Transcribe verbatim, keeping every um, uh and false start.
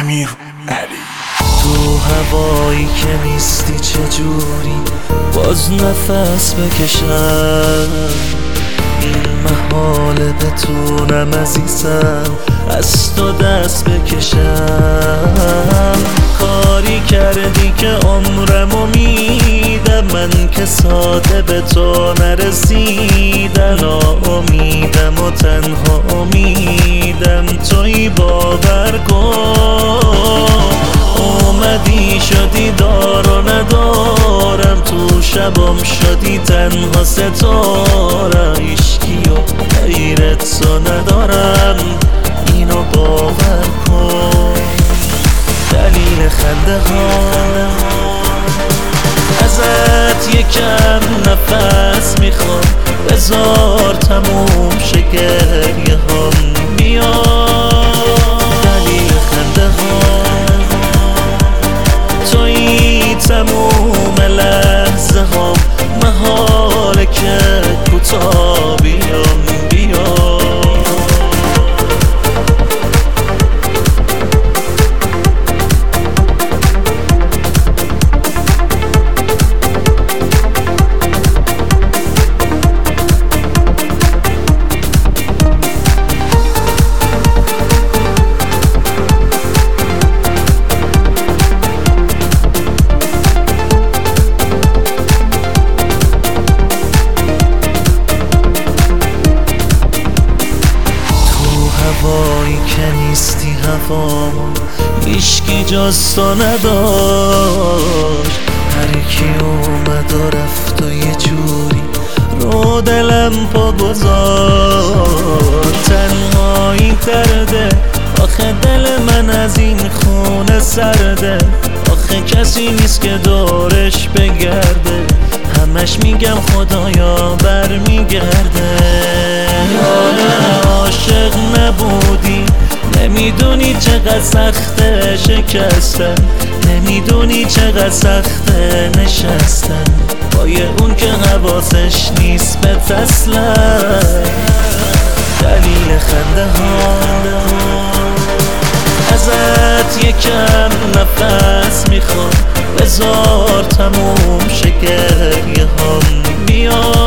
امیر علی. تو هوایی که نیستی چجوری باز نفس بکشم، این محاله بتونم عزیزم از تو دست بکشم. کاری کردی که عمرمو میدم، من که ساده به تو نرسیدم. ناامیدم و تنها امیدم توی، باور کن. اومدی شدی دار و ندارم، تو شبم شدی تنها ستارم. عشقی و غیرت تو ندارم، اینو باور کن. دلیل خنده ها ازت یکم نفس میخوام، بذار تموم شه گریه هام بیاد. دلیل خنده ها توی تموم لحظه هام، محاله که کوتاه بیام بیام. هوایی که نیستی هوام، هیچکی جز تو نداشت. هر کی اومد و رفت و یه جوری رو دلم پا گذاشت. تنهایی درده، آخه دل من از این خونه سرده. آخه کسی نیست که دورش بگرده، همش میگم خدایا برمیگرده. یادم عاشق نبودی، نمیدونی چقدر سخته شکستن، نمیدونی چقدر سخته نشستن با یه اون که حواسش نیست به اصلا. دلیل خنده ها ازت یکم نفس میخوام، بذار تموم شه گریه هام بیاد.